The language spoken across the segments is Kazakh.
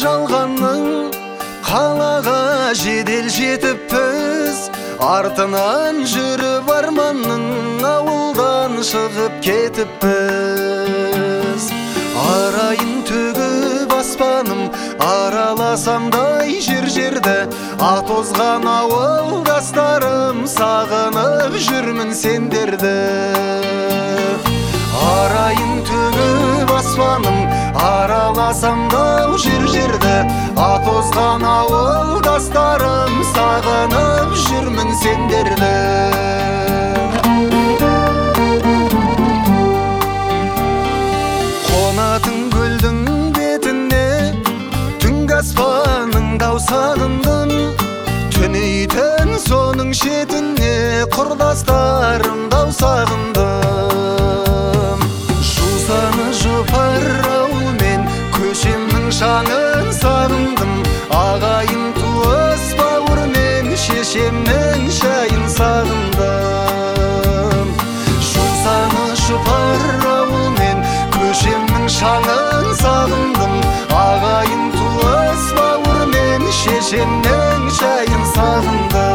жалғанның қалаға жедел жетіппіз, артынан жүріп арманның ауылдан шығып кетіппіз. Арайын төгіп аспаным араласамдай жер-жерді, атозған ауылдастарым сағынып жүрмін сендерді. Арайын төгіп аспаным араласамдай жер-жерді, атозған ауылдастарым сағынып жүрмін сендерді. Қонатын көлдің бетіне түнгі аспанның дау сағындым, түнейтін соның шетіне құрдастарым дау сағындым. Жусаны жұпар ауылмен көшемнің шаңын сағындым, ағайын туыс бауырмен шешемнің шайын сағындым. Жусаны жұпар ауылмен көшемнің шаңын сағындым, ағайын туыс бауырмен шешемнің шайын сағындым.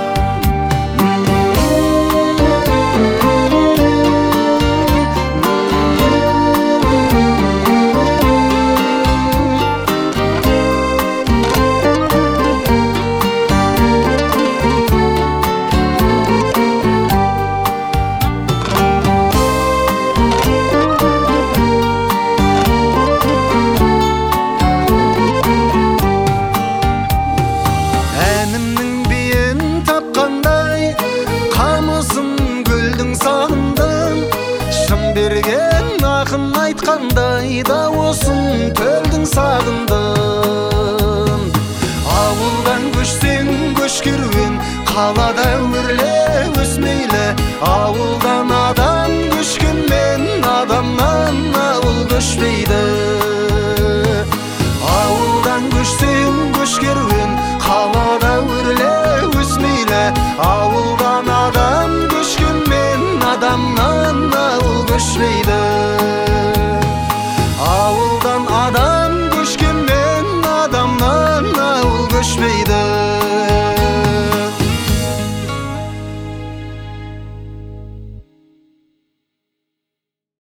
Берген ақын айтқандай дауысын төлдің сағындым. Ауылдан көшсең көш керуен, қалада өрле өсмейлі. Ауылдан адам көшкенмен адамнан ауыл көшпейді. Ауылдан көшсең көш керуен, қалада өрле өсмейлі. Ауылдан адам көшкенмен адамнан ауыл көшпейді.